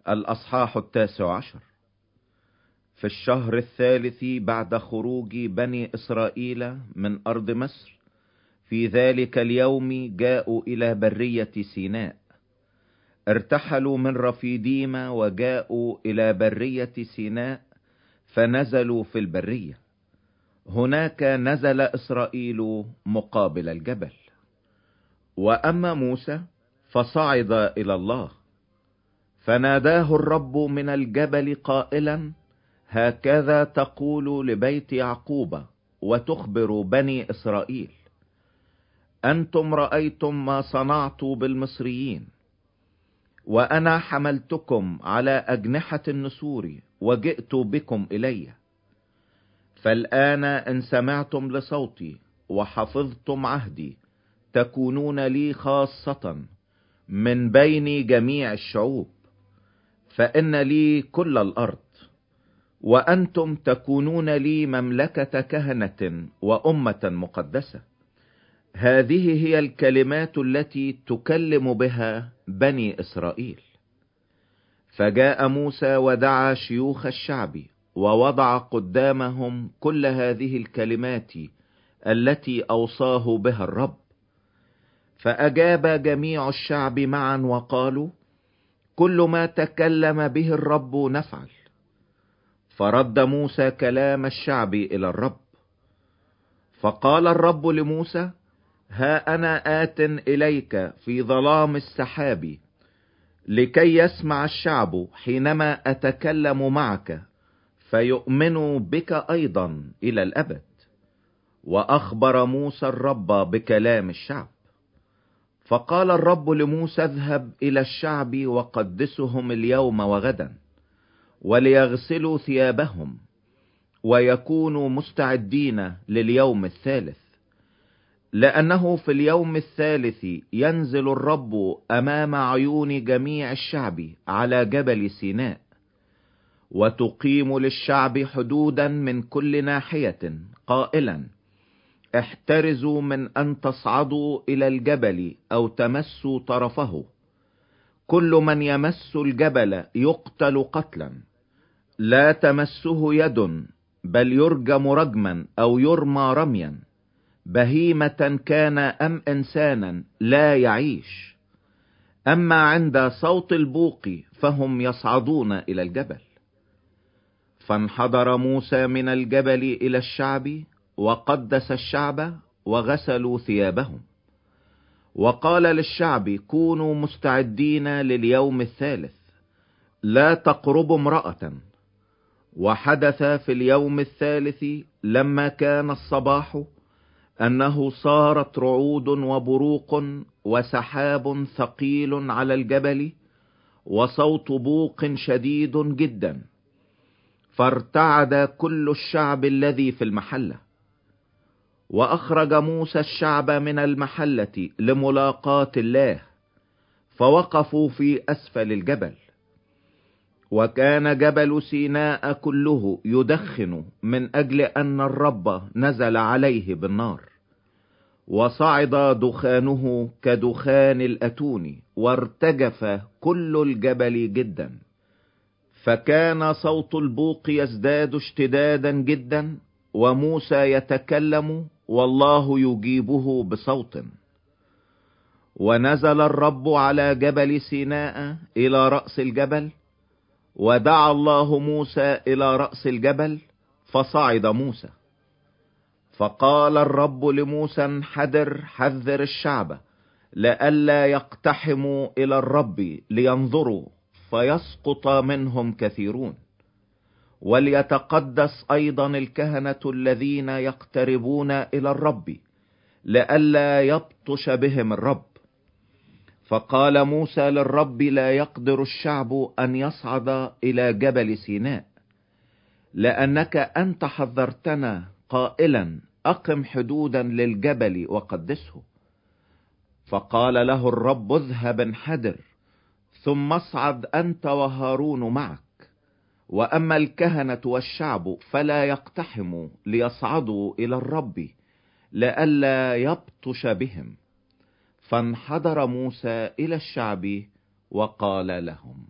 الأصحاح 19. في الشهر 3 بعد خروج بني إسرائيل من أرض مصر، في ذلك اليوم جاءوا إلى برية سيناء. ارتحلوا من رفيديم وجاءوا إلى برية سيناء، فنزلوا في البرية. هناك نزل إسرائيل مقابل الجبل. وأما موسى فصعد إلى الله، فناداه الرب من الجبل قائلا: هكذا تقول لبيت يعقوب وتخبر بني إسرائيل: أنتم رأيتم ما صنعت بالمصريين، وأنا حملتكم على أجنحة النسور وجئت بكم إلي. فالآن إن سمعتم لصوتي وحفظتم عهدي، تكونون لي خاصة من بين جميع الشعوب، فإن لي كل الأرض، وأنتم تكونون لي مملكة كهنة وأمة مقدسة. هذه هي الكلمات التي تكلم بها بني إسرائيل. فجاء موسى ودعا شيوخ الشعب ووضع قدامهم كل هذه الكلمات التي أوصاه بها الرب. فأجاب جميع الشعب معا وقالوا: كل ما تكلم به الرب نفعل. فرد موسى كلام الشعب إلى الرب. فقال الرب لموسى: ها أنا آت إليك في ظلام السحاب، لكي يسمع الشعب حينما أتكلم معك، فيؤمنوا بك أيضا إلى الأبد. وأخبر موسى الرب بكلام الشعب. فقال الرب لموسى: اذهب إلى الشعب وقدسهم اليوم وغدا، وليغسلوا ثيابهم ويكونوا مستعدين لليوم الثالث، لأنه في اليوم الثالث ينزل الرب أمام عيون جميع الشعب على جبل سيناء، وتقيم للشعب حدودا من كل ناحية، قائلا: احترزوا من أن تصعدوا إلى الجبل أو تمسوا طرفه. كل من يمس الجبل يقتل قتلا، لا تمسه يد، بل يرجم رجما أو يرمى رميا، بهيمة كان أم إنسانا لا يعيش. أما عند صوت البوق فهم يصعدون إلى الجبل. فانحدر موسى من الجبل إلى الشعب، وقدس الشعب وغسلوا ثيابهم. وقال للشعب: كونوا مستعدين لليوم الثالث، لا تقربوا امرأة. وحدث في اليوم الثالث لما كان الصباح أنه صارت رعود وبروق وسحاب ثقيل على الجبل، وصوت بوق شديد جدا، فارتعد كل الشعب الذي في المحلة. وأخرج موسى الشعب من المحلة لملاقاة الله، فوقفوا في أسفل الجبل. وكان جبل سيناء كله يدخن من أجل أن الرب نزل عليه بالنار، وصعد دخانه كدخان الأتون، وارتجف كل الجبل جدا. فكان صوت البوق يزداد اشتدادا جدا، وموسى يتكلم والله يجيبه بصوت. ونزل الرب على جبل سيناء إلى رأس الجبل، ودعا الله موسى إلى رأس الجبل، فصعد موسى. فقال الرب لموسى: انحدر حذر الشعب لئلا يقتحموا إلى الرب لينظروا فيسقط منهم كثيرون، وليتقدس أيضا الكهنة الذين يقتربون إلى الرب لئلا يبطش بهم الرب. فقال موسى للرب: لا يقدر الشعب أن يصعد إلى جبل سيناء، لأنك أنت حذرتنا قائلا: أقم حدودا للجبل وقدسه. فقال له الرب: اذهب انحدر، ثم اصعد أنت وهارون معك، وأما الكهنة والشعب فلا يقتحموا ليصعدوا إلى الرب لئلا يبطش بهم. فانحدر موسى إلى الشعب وقال لهم: